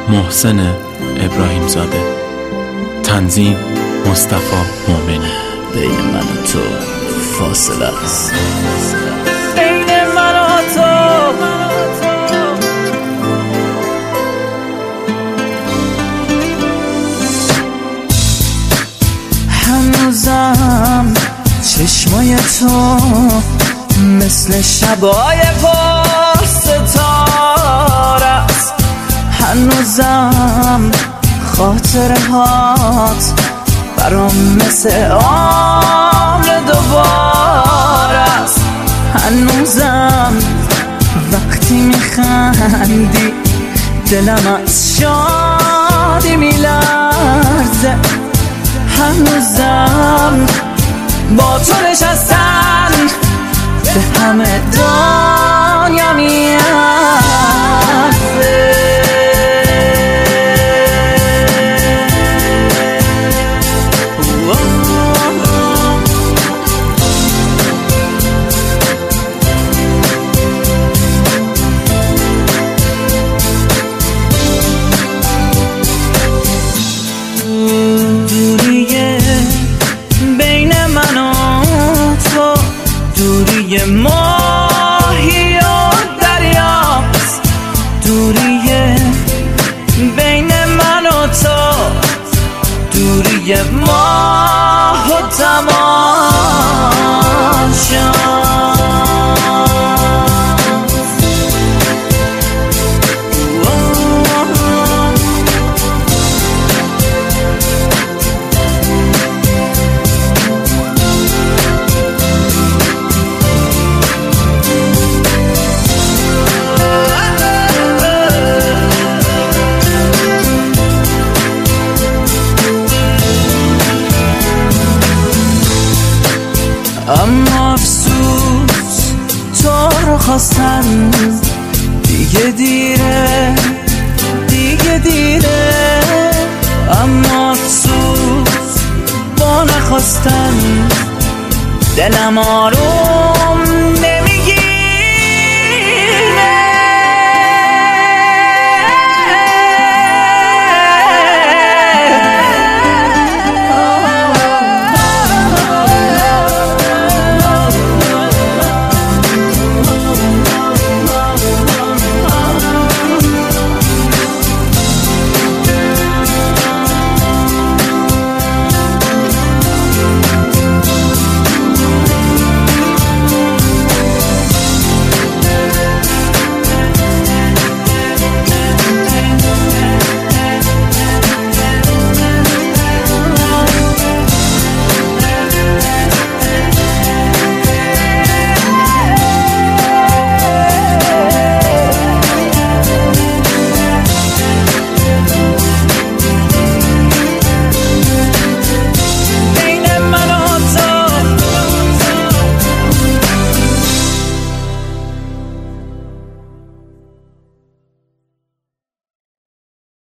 محسن ابراهیم زاده. تنظیم مصطفی مومنی. بین من و تو فاصله است، بین من و تو. هنوزم چشمای تو مثل شبای پر ستاره است، هنوزم خاطره هات برام مثل عمر دوباره است، هنوزم وقتی میخندی دلم از شادی میلرزه، هنوزم با تو نشستن به همه دنیا میارزه. دوری ماهی و دریاست، دوری بین من و تو، دوری ماه و اما افسوس تو رو خواستن دیگه دیره، دیگه دیره، اما افسوس با نخواستن دلم آروم